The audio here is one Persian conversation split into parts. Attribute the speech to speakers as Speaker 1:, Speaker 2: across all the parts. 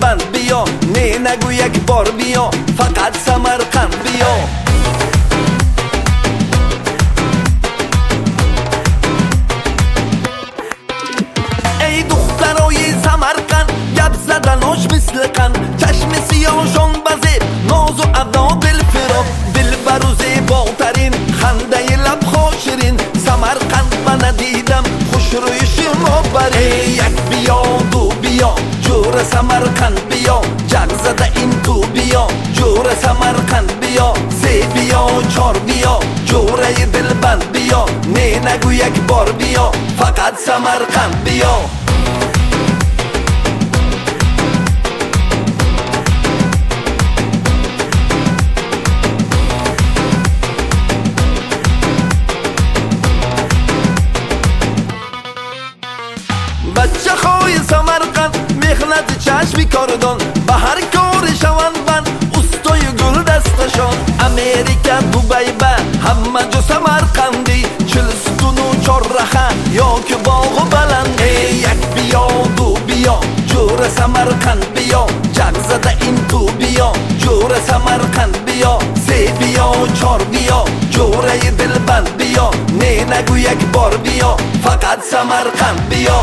Speaker 1: دلبند بیا، نه نگو یک بار بیا، فقط سمرقند بیا. ای دخترای سمرقند گپ زدناش مثل قند، چشم سیاهشان بزه ناز و ادا دلفراق، دلبر و زیباترین خنده لب خاشرین، سمرقند من ندیدم خوش روی شما بری. یک بیا دو بیا جور سمرقند بیا، جگ زده این تو بیا جور سمرقند بیا، سه بیا چار بیا جوره دلبند بیا، نه نگو یک بار بیا، فقط سمرقند بیا. بچه خوی سمرقند مخنت چشمی کاردان، به هر کار شوند بند استای گل دستشان. امریکا دوبای به همه جو سمرقندی، چلستون و چار رخه یا که باغ و بلندی. یک بیا دو بیا جور سمرقند بیا، جگ زده این تو بیا جور سمرقند بیا، سه بیا چار بیا جوره دلبند بیا، نه نگو یک بار بیا، فقط سمرقند بیا.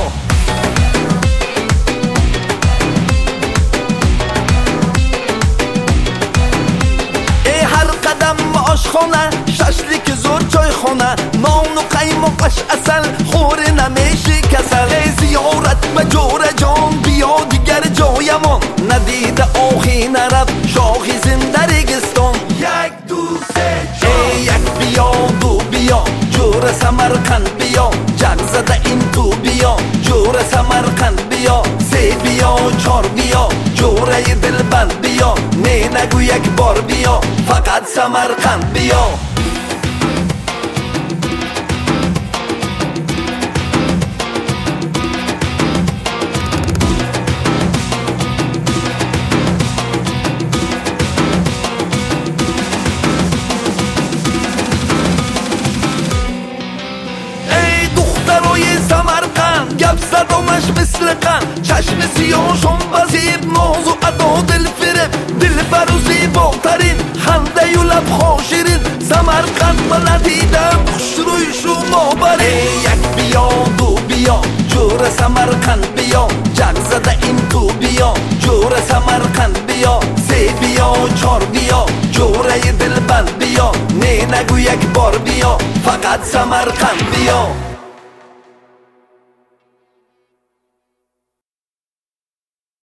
Speaker 1: آشخانه ششلیک زور چای خانه، نان و قیماقش اصل خوره نمیشه کسل. ای زیارت به جور جان بیا دیگر جایمان، ندیده آخی نرفت شاخی زنده رگستان. یک دو سه چار یک بیا دو بیا جور سمرقند بیا، جگ زده این تو بیا جور سمرقند بیا، سه بیا چار بیا جوره دلبند بیا، نه نگو یک بار بیا، فقط سمرقند بیا. ای دخترای سمرقند گپ زدمش مثل قند، چشم سیاهشان بزیب ناز و ادا دلفریب، دلبر و زیباترین خنده و لب خاشرین، سمرقند من ندیدم خوش روی شما بری. یک بیا دو بیا جور سمرقند بیا، جگ زده این تو بیا جور سمرقند بیا، سه بیا چار بیا جوره دلبند بیا، نه نگو یک بار بیا، فقط سمرقند بیا.